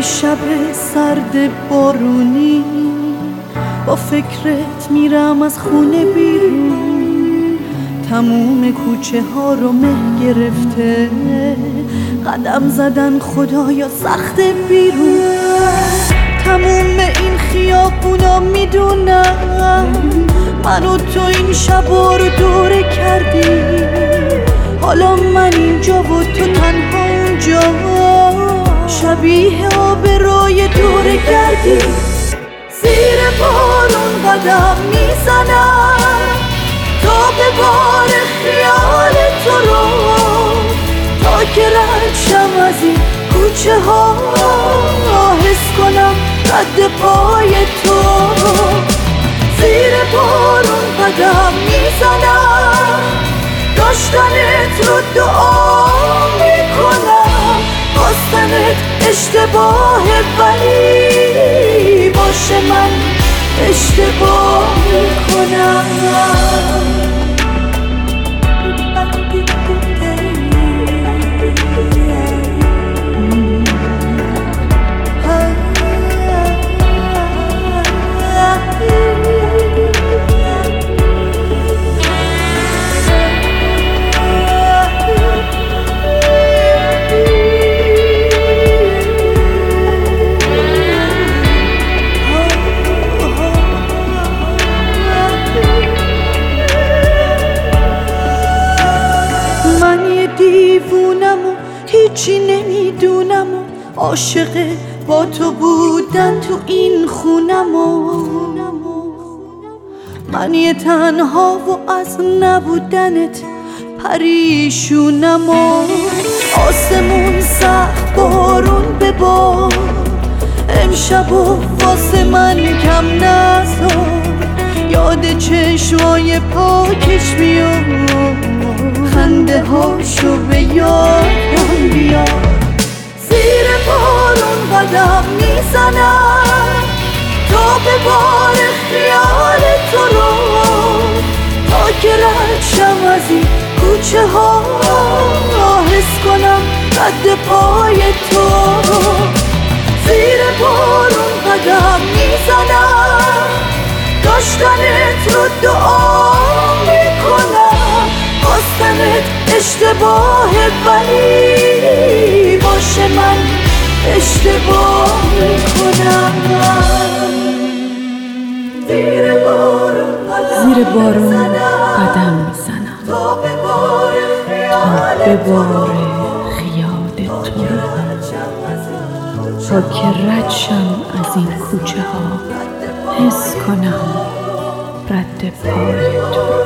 شب سرد بارونی با فکرت میرم از خونه بیرون. تموم کوچه ها رو مه گرفته، قدم زدن خدایا سخت بیرون. تموم این خیابونا میدونم من و تو این شبا رو دوره کردی. حالا من اینجا و تو تنها اونجا، شبیه آبروی دوره گردی. زیر بارون قدم میزنم تا به بار خیال تو رو، تا که رد شم از این کوچه ها، حس کنم قد پای تو. زیر بارون قدم میزنم، داشتنت رو دعا میکنم. خواستنت اشتباهه ولی باشه من اشتباه میکنم. دیوونم و هیچی نمیدونم و عاشق با تو بودن تو این خونم و من یه تنها و از نبودنت پریشونم و آسمون سخت بارون ببار. امشب و واسه من کم نذار، یاد چشمای پاکش بیار، خنده هاشو به یادم بیار. زیر بارون قدم میزنم تا به بار خیال تو رو، تا که رد شم از این کوچه ها، حس کنم قد پای تو. زیر بارون قدم میزنم، داشتنت رو دعا میکنم. خواستنت اشتباهه ولی باشه من اشتباه میکنم. زیر بارون قدم میزنم تا به بار خیال تو رو، تا که رد شم از این کوچه ها، حس کنم رد پای تو.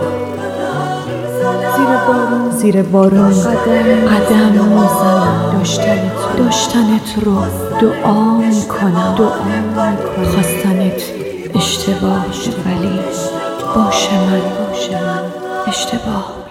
زیر بارون قدم میزنم، داشتنت رو دعا میکنم. خواستنت اشتباه ولی باشه من اشتباه